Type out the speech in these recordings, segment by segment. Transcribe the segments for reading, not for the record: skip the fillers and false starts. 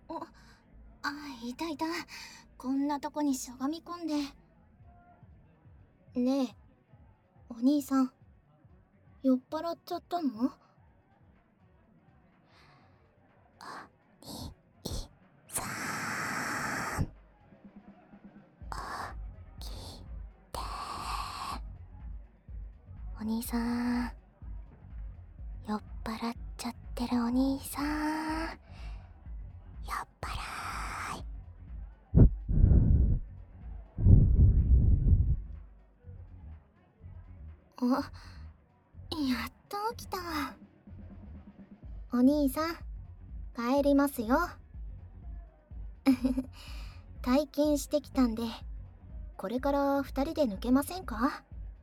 いたいた。こんなとこにしゃがみ込んで。ねえ、お兄さん、酔っ払っちゃったの？ さん、起きて。お兄さん、酔っ払っちゃってるお兄さん。酔っ払い。 やっと起きた。お兄さん、帰りますよ。体験してきたんで、これから二人で抜けませんか？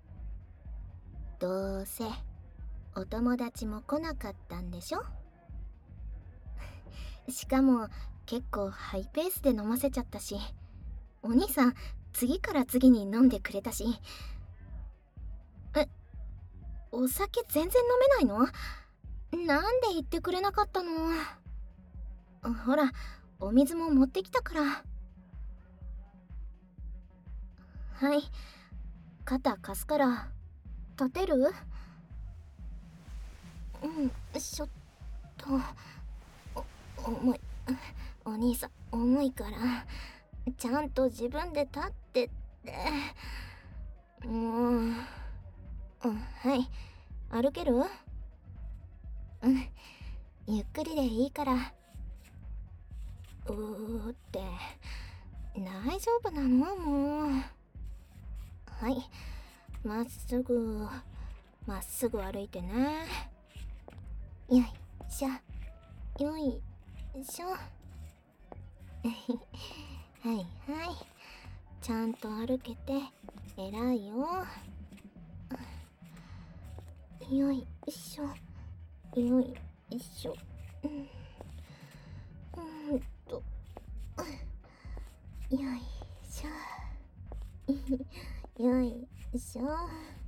どうせお友達も来なかったんでしょ？しかも結構ハイペースで飲ませちゃったし、お兄さん次から次に飲んでくれたし。お酒全然飲めないの？なんで言ってくれなかったの？ほら、お水も持ってきたから。はい、肩貸すから立てる？ちょっと重い。お兄さん重いからちゃんと自分で立ってって。もう、はい、歩ける？ゆっくりでいいから。って大丈夫なの？もう。はい、まっすぐ歩いてね。よいしょ、よいしょ。はいはい、ちゃんと歩けて偉いよ。よいしょ、よいしょ。と、よいしょ。よいしょ。